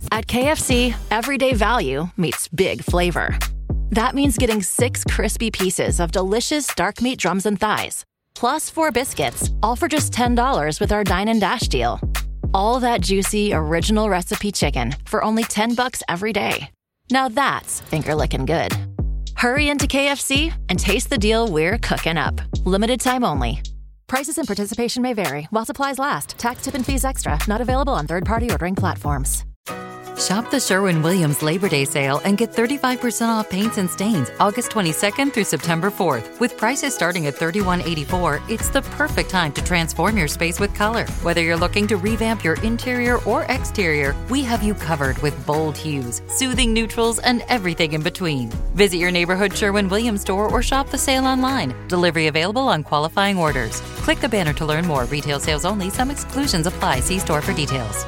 At KFC, everyday value meets big flavor. That means getting 6 crispy pieces of delicious dark meat drums and thighs, plus 4 biscuits, all for just $10 with our Dine and Dash deal. All that juicy, original recipe chicken for only $10 every day. Now that's finger-licking good. Hurry into KFC and taste the deal we're cooking up. Limited time only. Prices and participation may vary while supplies last. Tax, tip, and fees extra. Not available on third-party ordering platforms. Shop the Sherwin-Williams Labor Day sale and get 35% off paints and stains August 22nd through September 4th. With prices starting at $31.84, it's the perfect time to transform your space with color. Whether you're looking to revamp your interior or exterior, we have you covered with bold hues, soothing neutrals, and everything in between. Visit your neighborhood Sherwin-Williams store or shop the sale online. Delivery available on qualifying orders. Click the banner to learn more. Retail sales only. Some exclusions apply. See store for details.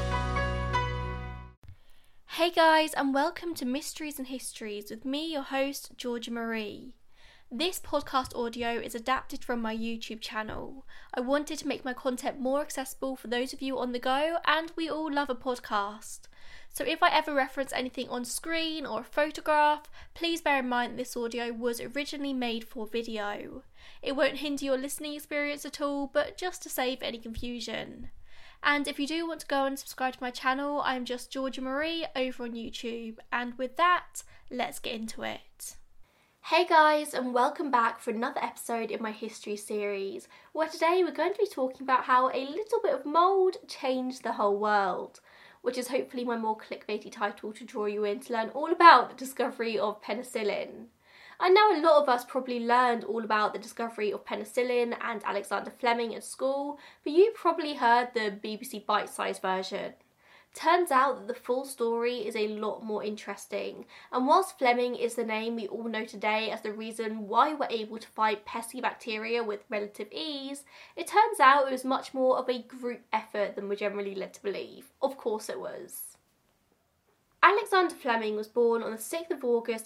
Hey guys, and welcome to Mysteries and Histories with me, your host, Georgia Marie. This podcast audio is adapted from my YouTube channel. I wanted to make my content more accessible for those of you on the go, and we all love a podcast. So if I ever reference anything on screen or a photograph, please bear in mind that this audio was originally made for video. It won't hinder your listening experience at all, but just to save any confusion. And if you do want to go and subscribe to my channel, I'm just Georgia Marie over on YouTube. And with that, let's get into it. Hey guys, and welcome back for another episode in my history series, where today we're going to be talking about how a little bit of mould changed the whole world, which is hopefully my more clickbaity title to draw you in to learn all about the discovery of penicillin. I know a lot of us probably learned all about the discovery of penicillin and Alexander Fleming at school, but you probably heard the BBC bite-sized version. Turns out that the full story is a lot more interesting, and whilst Fleming is the name we all know today as the reason why we're able to fight pesky bacteria with relative ease, it turns out it was much more of a group effort than we're generally led to believe. Of course it was. Alexander Fleming was born on the 6th of August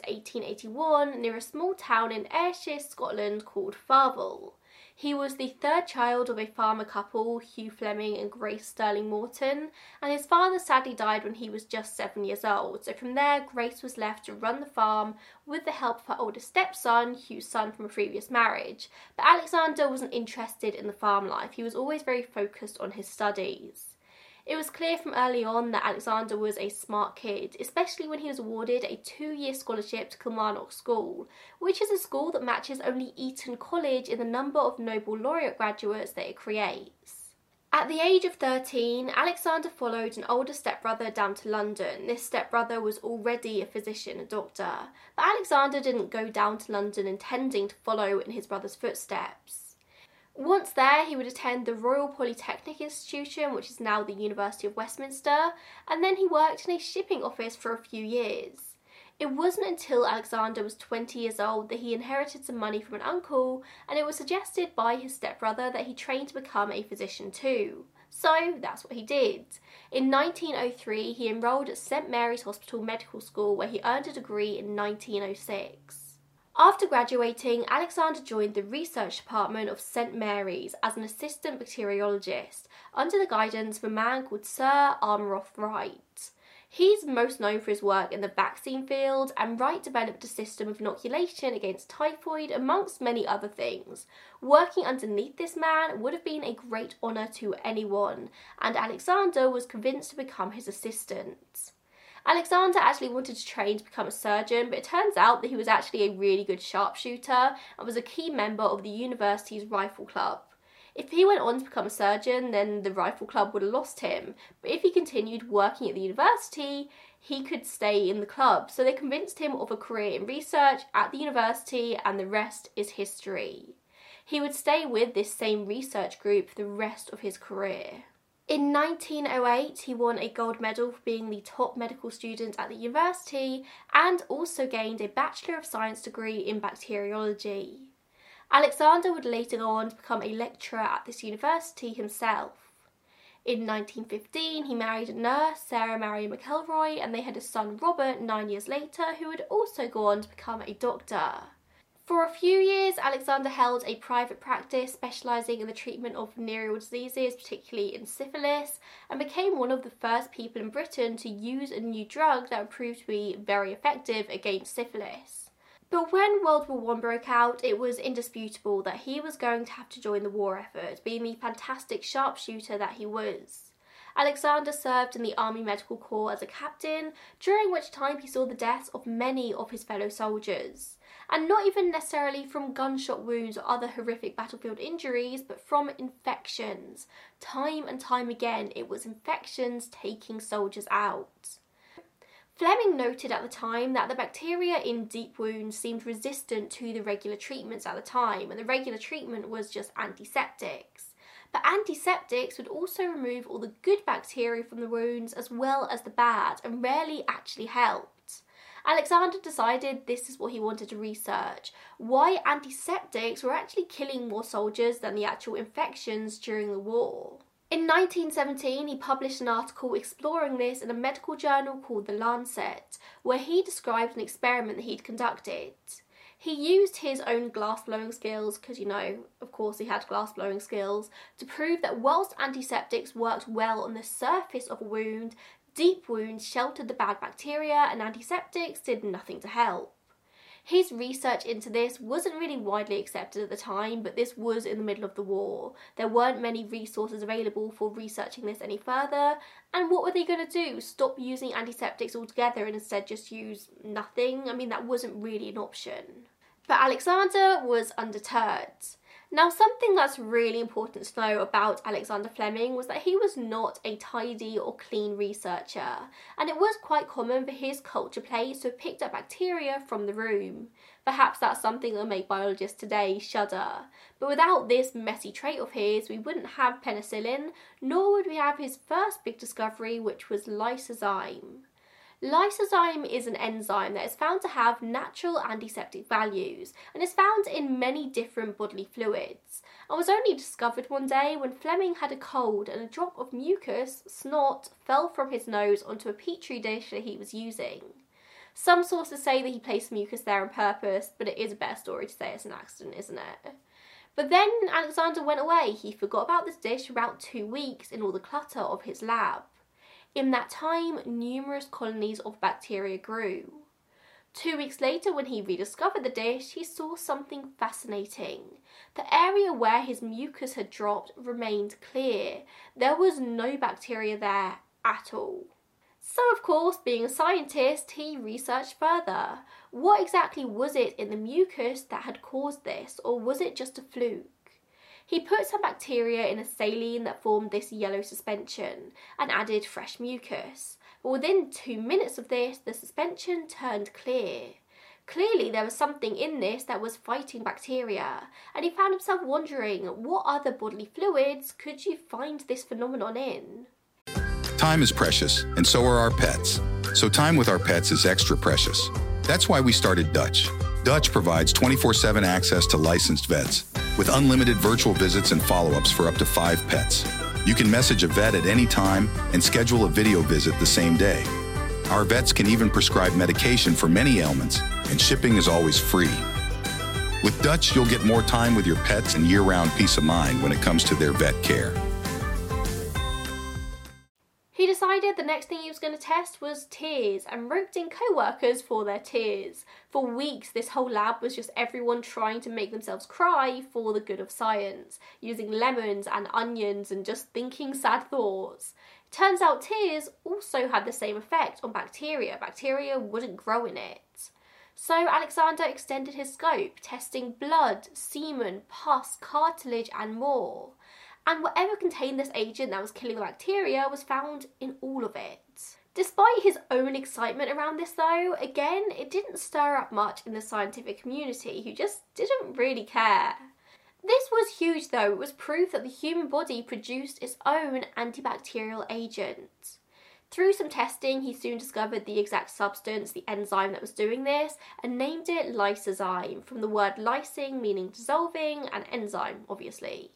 1881 near a small town in Ayrshire, Scotland called Farvel. He was the third child of a farmer couple, Hugh Fleming and Grace Sterling Morton, and his father sadly died when he was just 7 years old, so from there Grace was left to run the farm with the help of her older stepson, Hugh's son from a previous marriage. But Alexander wasn't interested in the farm life, he was always very focused on his studies. It was clear from early on that Alexander was a smart kid, especially when he was awarded a 2-year scholarship to Kilmarnock School, which is a school that matches only Eton College in the number of Nobel laureate graduates that it creates. At the age of 13, Alexander followed an older stepbrother down to London. This stepbrother was already a physician, a doctor, but Alexander didn't go down to London intending to follow in his brother's footsteps. Once there, he would attend the Royal Polytechnic Institution, which is now the University of Westminster, and then he worked in a shipping office for a few years. It wasn't until Alexander was 20 years old that he inherited some money from an uncle, and it was suggested by his stepbrother that he train to become a physician too. So that's what he did. In 1903, he enrolled at St Mary's Hospital Medical School, where he earned a degree in 1906. After graduating, Alexander joined the research department of St Mary's as an assistant bacteriologist under the guidance of a man called Sir Armroth Wright. He's most known for his work in the vaccine field, and Wright developed a system of inoculation against typhoid amongst many other things. Working underneath this man would have been a great honour to anyone, and Alexander was convinced to become his assistant. Alexander actually wanted to train to become a surgeon, but it turns out that he was actually a really good sharpshooter and was a key member of the university's rifle club. If he went on to become a surgeon, then the rifle club would have lost him, but if he continued working at the university, he could stay in the club, so they convinced him of a career in research at the university, and the rest is history. He would stay with this same research group for the rest of his career. In 1908, he won a gold medal for being the top medical student at the university and also gained a Bachelor of Science degree in bacteriology. Alexander would later go on to become a lecturer at this university himself. In 1915, he married a nurse, Sarah Mary McElroy, and they had a son, Robert, 9 years later, who would also go on to become a doctor. For a few years, Alexander held a private practice specialising in the treatment of venereal diseases, particularly in syphilis, and became one of the first people in Britain to use a new drug that would prove to be very effective against syphilis. But when World War I broke out, it was indisputable that he was going to have to join the war effort, being the fantastic sharpshooter that he was. Alexander served in the Army Medical Corps as a captain, during which time he saw the deaths of many of his fellow soldiers. And not even necessarily from gunshot wounds or other horrific battlefield injuries, but from infections. Time and time again, it was infections taking soldiers out. Fleming noted at the time that the bacteria in deep wounds seemed resistant to the regular treatments at the time, and the regular treatment was just antiseptics. But antiseptics would also remove all the good bacteria from the wounds as well as the bad, and rarely actually helped. Alexander decided this is what he wanted to research, why antiseptics were actually killing more soldiers than the actual infections during the war. In 1917, he published an article exploring this in a medical journal called The Lancet, where he described an experiment that he'd conducted. He used his own glass-blowing skills, because, of course he had glass-blowing skills, to prove that whilst antiseptics worked well on the surface of a wound, deep wounds sheltered the bad bacteria and antiseptics did nothing to help. His research into this wasn't really widely accepted at the time, but this was in the middle of the war. There weren't many resources available for researching this any further, and what were they going to do? Stop using antiseptics altogether and instead just use nothing? I mean, that wasn't really an option. But Alexander was undeterred. Now, something that's really important to know about Alexander Fleming was that he was not a tidy or clean researcher, and it was quite common for his culture plates to have picked up bacteria from the room. Perhaps that's something that will make biologists today shudder. But without this messy trait of his, we wouldn't have penicillin, nor would we have his first big discovery, which was lysozyme. Lysozyme is an enzyme that is found to have natural antiseptic values and is found in many different bodily fluids, and was only discovered one day when Fleming had a cold and a drop of mucus, snot, fell from his nose onto a petri dish that he was using. Some sources say that he placed mucus there on purpose, but it is a better story to say it's an accident, isn't it? But then Alexander went away. He forgot about this dish for about 2 weeks in all the clutter of his lab. In that time, numerous colonies of bacteria grew. 2 weeks later, when he rediscovered the dish, he saw something fascinating. The area where his mucus had dropped remained clear. There was no bacteria there at all. So, of course, being a scientist, he researched further. What exactly was it in the mucus that had caused this, or was it just a fluke? He put some bacteria in a saline that formed this yellow suspension and added fresh mucus. But within 2 minutes of this, the suspension turned clear. Clearly there was something in this that was fighting bacteria, and he found himself wondering, what other bodily fluids could you find this phenomenon in? Time is precious, and so are our pets. So time with our pets is extra precious. That's why we started Dutch. Dutch provides 24/7 access to licensed vets, with unlimited virtual visits and follow-ups for up to 5 pets. You can message a vet at any time and schedule a video visit the same day. Our vets can even prescribe medication for many ailments, and shipping is always free. With Dutch, you'll get more time with your pets and year-round peace of mind when it comes to their vet care. He decided the next thing he was going to test was tears, and roped in co-workers for their tears. For weeks, this whole lab was just everyone trying to make themselves cry for the good of science, using lemons and onions and just thinking sad thoughts. It turns out tears also had the same effect on bacteria. Bacteria wouldn't grow in it. So Alexander extended his scope, testing blood, semen, pus, cartilage and more. And whatever contained this agent that was killing the bacteria was found in all of it. Despite his own excitement around this though, again, it didn't stir up much in the scientific community, who just didn't really care. This was huge though. It was proof that the human body produced its own antibacterial agent. Through some testing, he soon discovered the exact substance, the enzyme that was doing this, and named it lysozyme, from the word lysing meaning dissolving, and enzyme, obviously.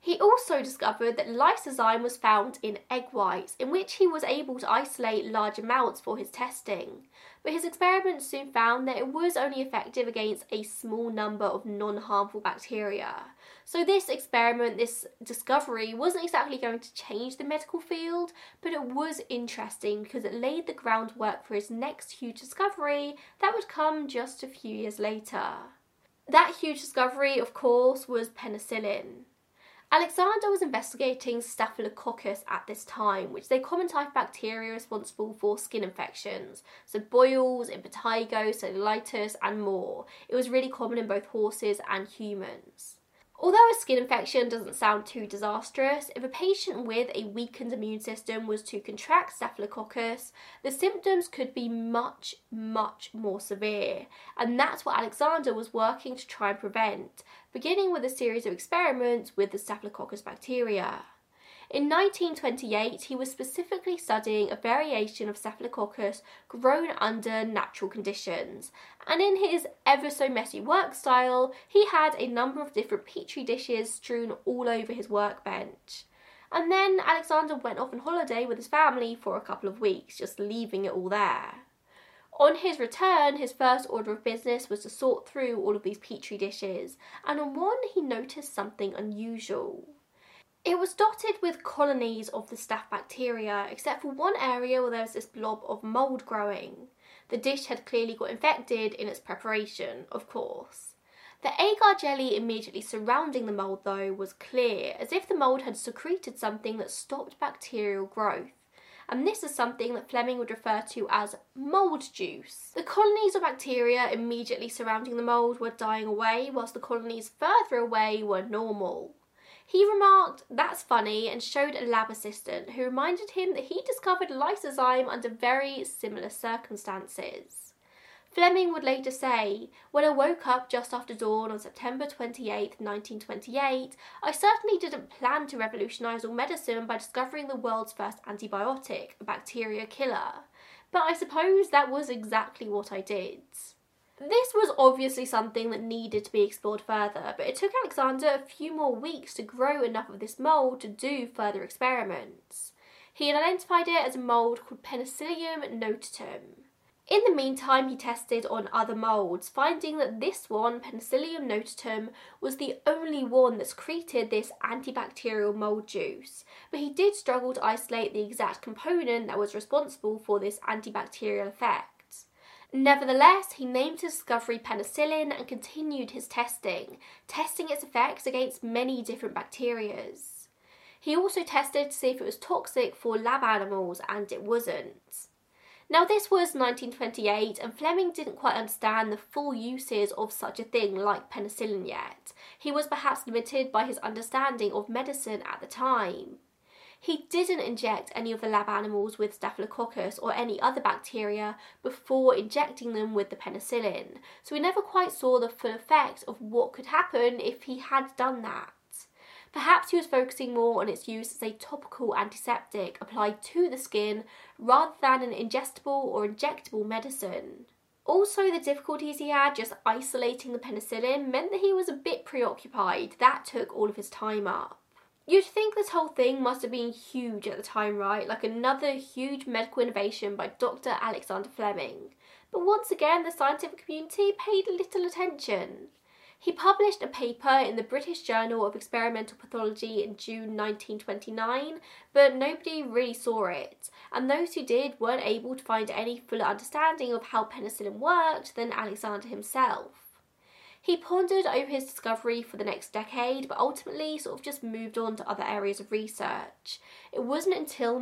He also discovered that lysozyme was found in egg whites, in which he was able to isolate large amounts for his testing. But his experiments soon found that it was only effective against a small number of non-harmful bacteria. So this experiment, this discovery, wasn't exactly going to change the medical field, but it was interesting because it laid the groundwork for his next huge discovery that would come just a few years later. That huge discovery, of course, was penicillin. Alexander was investigating Staphylococcus at this time, which is a common type of bacteria responsible for skin infections, so boils, impetigo, cellulitis and more. It was really common in both horses and humans. Although a skin infection doesn't sound too disastrous, if a patient with a weakened immune system was to contract Staphylococcus, the symptoms could be much more severe, and that's what Alexander was working to try and prevent, beginning with a series of experiments with the Staphylococcus bacteria. In 1928, he was specifically studying a variation of Staphylococcus grown under natural conditions, and in his ever so messy work style, he had a number of different petri dishes strewn all over his workbench. And then Alexander went off on holiday with his family for a couple of weeks, just leaving it all there. On his return, his first order of business was to sort through all of these petri dishes, and on one he noticed something unusual. It was dotted with colonies of the staph bacteria, except for one area where there was this blob of mould growing. The dish had clearly got infected in its preparation, of course. The agar jelly immediately surrounding the mould, though, was clear, as if the mould had secreted something that stopped bacterial growth. And this is something that Fleming would refer to as mould juice. The colonies of bacteria immediately surrounding the mould were dying away, whilst the colonies further away were normal. He remarked, "That's funny," and showed a lab assistant who reminded him that he discovered lysozyme under very similar circumstances. Fleming would later say, "When I woke up just after dawn on September 28, 1928, I certainly didn't plan to revolutionise all medicine by discovering the world's first antibiotic, a bacteria killer. But I suppose that was exactly what I did." This was obviously something that needed to be explored further, but it took Alexander a few more weeks to grow enough of this mould to do further experiments. He had identified it as a mould called Penicillium notatum. In the meantime, he tested on other moulds, finding that this one, Penicillium notatum, was the only one that secreted this antibacterial mould juice, but he did struggle to isolate the exact component that was responsible for this antibacterial effect. Nevertheless, he named his discovery penicillin and continued his testing its effects against many different bacterias. He also tested to see if it was toxic for lab animals, and it wasn't. Now, this was 1928, and Fleming didn't quite understand the full uses of such a thing like penicillin yet. He was perhaps limited by his understanding of medicine at the time. He didn't inject any of the lab animals with Staphylococcus or any other bacteria before injecting them with the penicillin, so we never quite saw the full effect of what could happen if he had done that. Perhaps he was focusing more on its use as a topical antiseptic applied to the skin rather than an ingestible or injectable medicine. Also, the difficulties he had just isolating the penicillin meant that he was a bit preoccupied. That took all of his time up. You'd think this whole thing must have been huge at the time, right? Like another huge medical innovation by Dr. Alexander Fleming. But once again, the scientific community paid little attention. He published a paper in the British Journal of Experimental Pathology in June 1929, but nobody really saw it, and those who did weren't able to find any fuller understanding of how penicillin worked than Alexander himself. He pondered over his discovery for the next decade, but ultimately sort of just moved on to other areas of research. It wasn't until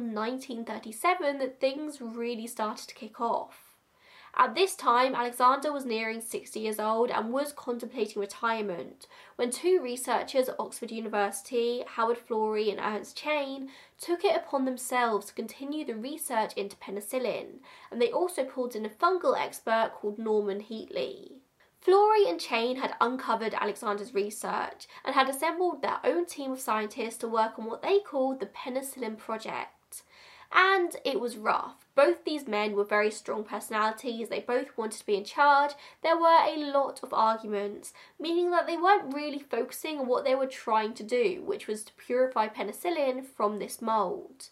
1937 that things really started to kick off. At this time, Alexander was nearing 60 years old and was contemplating retirement when two researchers at Oxford University, Howard Florey and Ernst Chain, took it upon themselves to continue the research into penicillin, and they also pulled in a fungal expert called Norman Heatley. Florey and Chain had uncovered Alexander's research and had assembled their own team of scientists to work on what they called the Penicillin Project. and it was rough. Both these men were very strong personalities, they both wanted to be in charge. There were a lot of arguments, meaning that they weren't really focusing on what they were trying to do, which was to purify penicillin from this mould.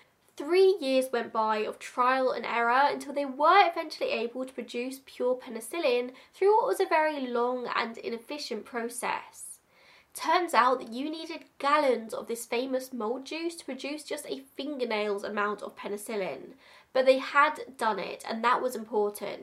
3 years went by of trial and error until they were eventually able to produce pure penicillin through what was a very long and inefficient process. Turns out that you needed gallons of this famous mould juice to produce just a fingernail's amount of penicillin, but they had done it, and that was important.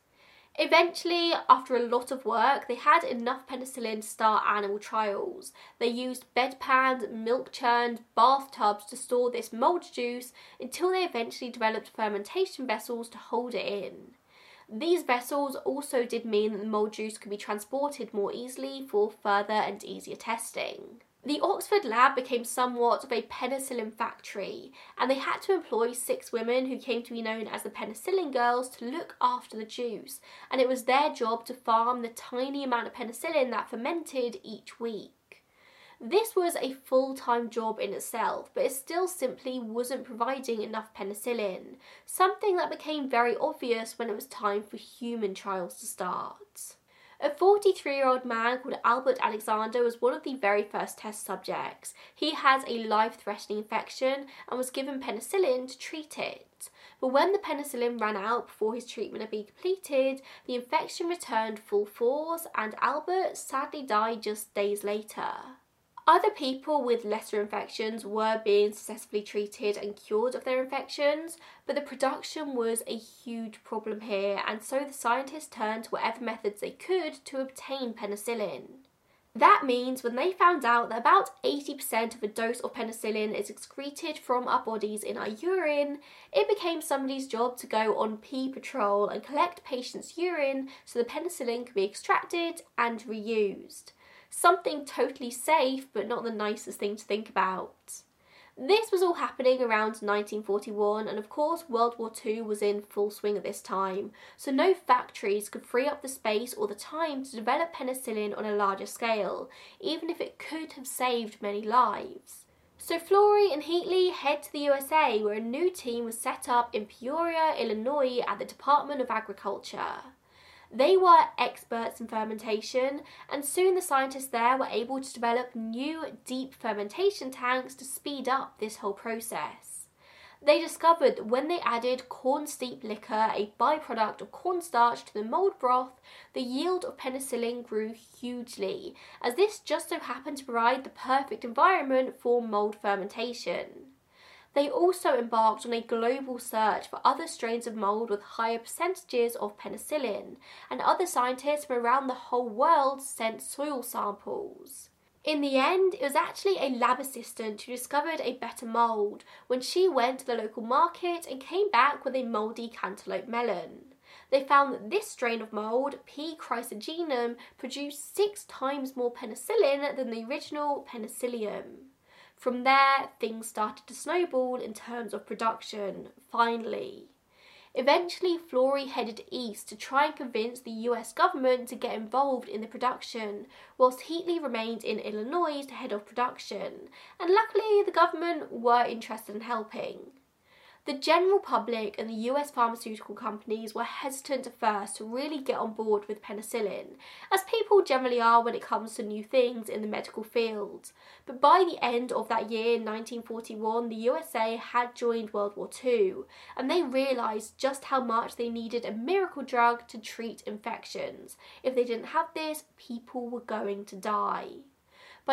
Eventually, after a lot of work, they had enough penicillin to start animal trials. They used bedpans, milk-churned, bathtubs to store this mould juice until they eventually developed fermentation vessels to hold it in. These vessels also did mean that the mould juice could be transported more easily for further and easier testing. The Oxford lab became somewhat of a penicillin factory, and they had to employ 6 women who came to be known as the penicillin girls to look after the juice, and it was their job to farm the tiny amount of penicillin that fermented each week. This was a full-time job in itself, but it still simply wasn't providing enough penicillin, something that became very obvious when it was time for human trials to start. A 43-year-old man called Albert Alexander was one of the very first test subjects. He had a life-threatening infection and was given penicillin to treat it. But when the penicillin ran out before his treatment had been completed, the infection returned full force and Albert sadly died just days later. Other people with lesser infections were being successfully treated and cured of their infections, but the production was a huge problem here, and so the scientists turned to whatever methods they could to obtain penicillin. That means when they found out that about 80% of a dose of penicillin is excreted from our bodies in our urine, it became somebody's job to go on pee patrol and collect patients' urine so the penicillin could be extracted and reused. Something totally safe, but not the nicest thing to think about. This was all happening around 1941, and of course World War II was in full swing at this time, so no factories could free up the space or the time to develop penicillin on a larger scale, even if it could have saved many lives. So Florey and Heatley head to the USA, where a new team was set up in Peoria, Illinois at the Department of Agriculture. They were experts in fermentation, and soon the scientists there were able to develop new deep fermentation tanks to speed up this whole process. They discovered that when they added corn steep liquor, a byproduct of cornstarch, to the mould broth, the yield of penicillin grew hugely, as this just so happened to provide the perfect environment for mould fermentation. They also embarked on a global search for other strains of mould with higher percentages of penicillin, and other scientists from around the whole world sent soil samples. In the end, it was actually a lab assistant who discovered a better mould when she went to the local market and came back with a mouldy cantaloupe melon. They found that this strain of mould, P. chrysogenum, produced 6 times more penicillin than the original Penicillium. From there, things started to snowball in terms of production, finally. Eventually, Florey headed east to try and convince the US government to get involved in the production, whilst Heatley remained in Illinois to head off production, and luckily the government were interested in helping. The general public and the US pharmaceutical companies were hesitant at first to really get on board with penicillin, as people generally are when it comes to new things in the medical field. But by the end of that year, 1941, the USA had joined World War II, and they realised just how much they needed a miracle drug to treat infections. If they didn't have this, people were going to die. By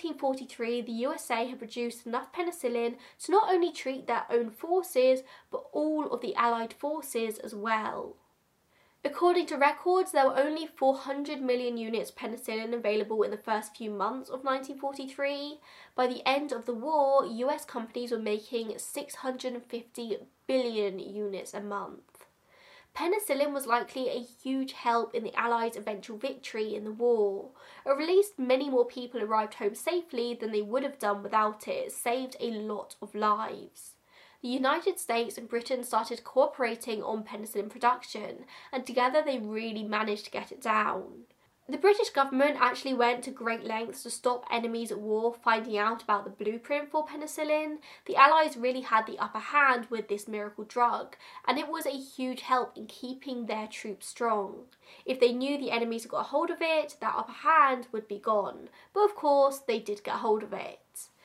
1943, the USA had produced enough penicillin to not only treat their own forces, but all of the Allied forces as well. According to records, there were only 400 million units of penicillin available in the first few months of 1943. By the end of the war, US companies were making 650 billion units a month. Penicillin was likely a huge help in the Allies' eventual victory in the war. At least many more people arrived home safely than they would have done without it. It saved a lot of lives. The United States and Britain started cooperating on penicillin production, and together they really managed to get it down. The British government actually went to great lengths to stop enemies at war finding out about the blueprint for penicillin. The Allies really had the upper hand with this miracle drug, and it was a huge help in keeping their troops strong. If they knew the enemies had got a hold of it, that upper hand would be gone. But of course, they did get a hold of it.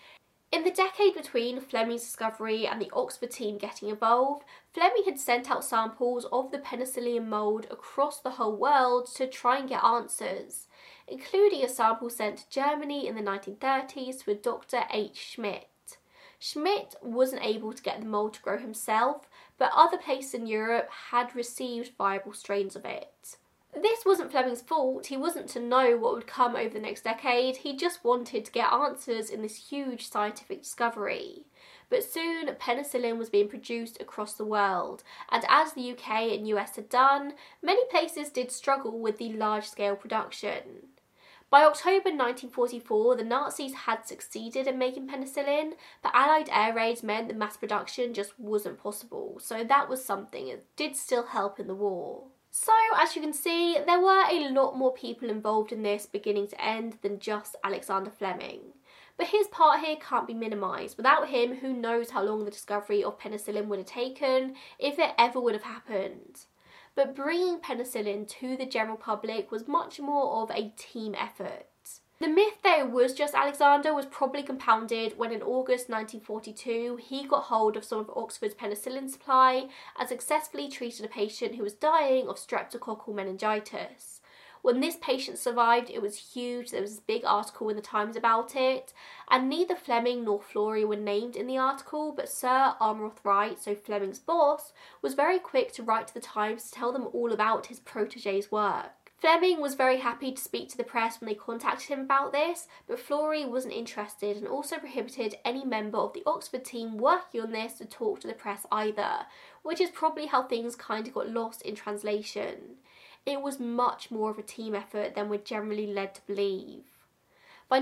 In the decade between Fleming's discovery and the Oxford team getting involved, Fleming had sent out samples of the penicillium mould across the whole world to try and get answers, including a sample sent to Germany in the 1930s to a Dr. H. Schmidt. Schmidt wasn't able to get the mould to grow himself, but other places in Europe had received viable strains of it. This wasn't Fleming's fault. He wasn't to know what would come over the next decade. He just wanted to get answers in this huge scientific discovery. But soon, penicillin was being produced across the world, and as the UK and US had done, many places did struggle with the large-scale production. By October 1944, the Nazis had succeeded in making penicillin, but Allied air raids meant that mass production just wasn't possible, so that was something that did still help in the war. So, as you can see, there were a lot more people involved in this beginning to end than just Alexander Fleming. But his part here can't be minimised. Without him, who knows how long the discovery of penicillin would have taken, if it ever would have happened. But bringing penicillin to the general public was much more of a team effort. The myth that it was just Alexander was probably compounded when in August 1942 he got hold of some of Oxford's penicillin supply and successfully treated a patient who was dying of streptococcal meningitis. When this patient survived, it was huge. There was a big article in the Times about it, and neither Fleming nor Florey were named in the article, but Sir Armroth Wright, so Fleming's boss, was very quick to write to the Times to tell them all about his protege's work. Fleming was very happy to speak to the press when they contacted him about this, but Florey wasn't interested and also prohibited any member of the Oxford team working on this to talk to the press either, which is probably how things kind of got lost in translation. It was much more of a team effort than we're generally led to believe. By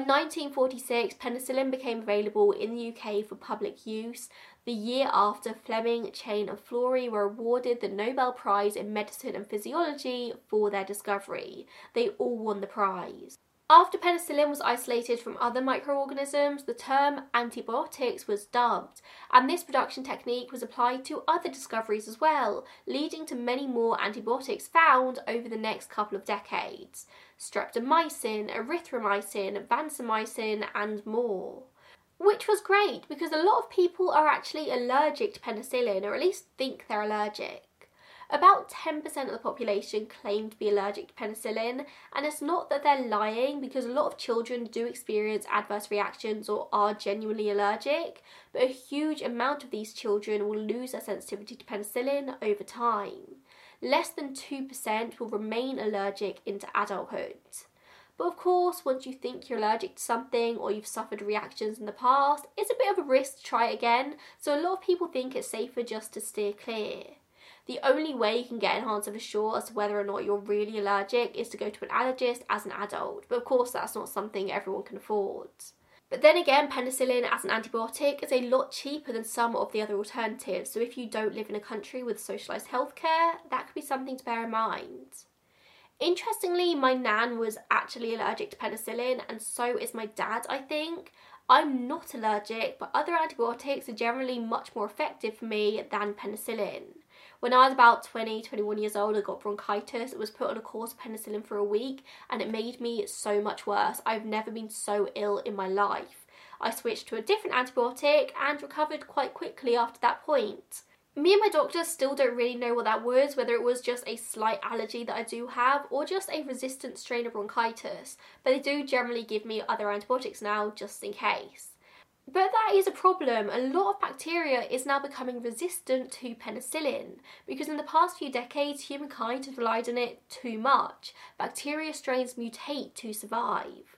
1946, penicillin became available in the UK for public use, the year after Fleming, Chain and Florey were awarded the Nobel Prize in Medicine and Physiology for their discovery. They all won the prize. After penicillin was isolated from other microorganisms, the term antibiotics was dubbed, and this production technique was applied to other discoveries as well, leading to many more antibiotics found over the next couple of decades. Streptomycin, erythromycin, vancomycin and more. Which was great because a lot of people are actually allergic to penicillin, or at least think they're allergic. About 10% of the population claim to be allergic to penicillin, and it's not that they're lying because a lot of children do experience adverse reactions or are genuinely allergic, but a huge amount of these children will lose their sensitivity to penicillin over time. Less than 2% will remain allergic into adulthood. But of course, once you think you're allergic to something or you've suffered reactions in the past, it's a bit of a risk to try it again, so a lot of people think it's safer just to steer clear. The only way you can get an answer for sure as to whether or not you're really allergic is to go to an allergist as an adult, but of course that's not something everyone can afford. But then again, penicillin as an antibiotic is a lot cheaper than some of the other alternatives, so if you don't live in a country with socialised healthcare, that could be something to bear in mind. Interestingly, my nan was actually allergic to penicillin, and so is my dad, I think. I'm not allergic, but other antibiotics are generally much more effective for me than penicillin. When I was about 21 years old, I got bronchitis. I was put on a course of penicillin for a week, and it made me so much worse. I've never been so ill in my life. I switched to a different antibiotic and recovered quite quickly after that point. Me and my doctor still don't really know what that was, whether it was just a slight allergy that I do have or just a resistant strain of bronchitis, but they do generally give me other antibiotics now just in case. But that is a problem. A lot of bacteria is now becoming resistant to penicillin because in the past few decades humankind has relied on it too much. Bacteria strains mutate to survive.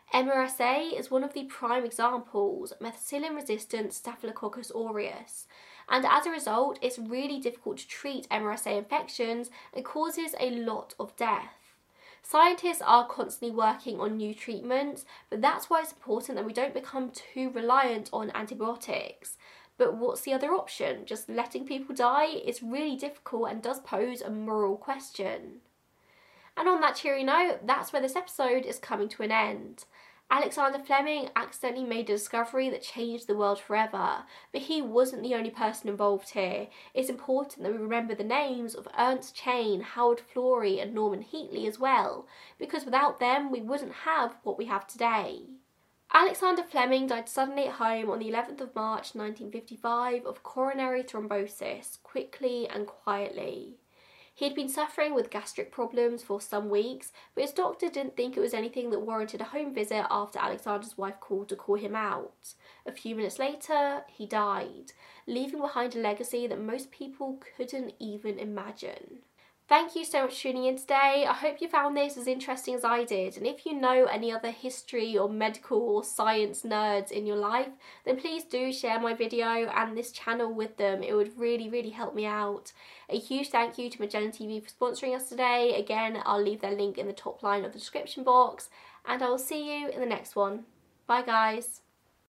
MRSA is one of the prime examples, methicillin-resistant Staphylococcus aureus. And as a result, it's really difficult to treat MRSA infections and causes a lot of death. Scientists are constantly working on new treatments, but that's why it's important that we don't become too reliant on antibiotics. But what's the other option? Just letting people die is really difficult and does pose a moral question. And on that cheery note, that's where this episode is coming to an end. Alexander Fleming accidentally made a discovery that changed the world forever, but he wasn't the only person involved here. It's important that we remember the names of Ernst Chain, Howard Florey and Norman Heatley as well, because without them we wouldn't have what we have today. Alexander Fleming died suddenly at home on the 11th of March 1955 of coronary thrombosis, quickly and quietly. He had been suffering with gastric problems for some weeks, but his doctor didn't think it was anything that warranted a home visit after Alexander's wife called to call him out. A few minutes later, he died, leaving behind a legacy that most people couldn't even imagine. Thank you so much for tuning in today. I hope you found this as interesting as I did, and if you know any other history or medical or science nerds in your life, then please do share my video and this channel with them. It would really help me out. A huge thank you to Magellan TV for sponsoring us today. Again, I'll leave their link in the top line of the description box, and I will see you in the next one. Bye guys.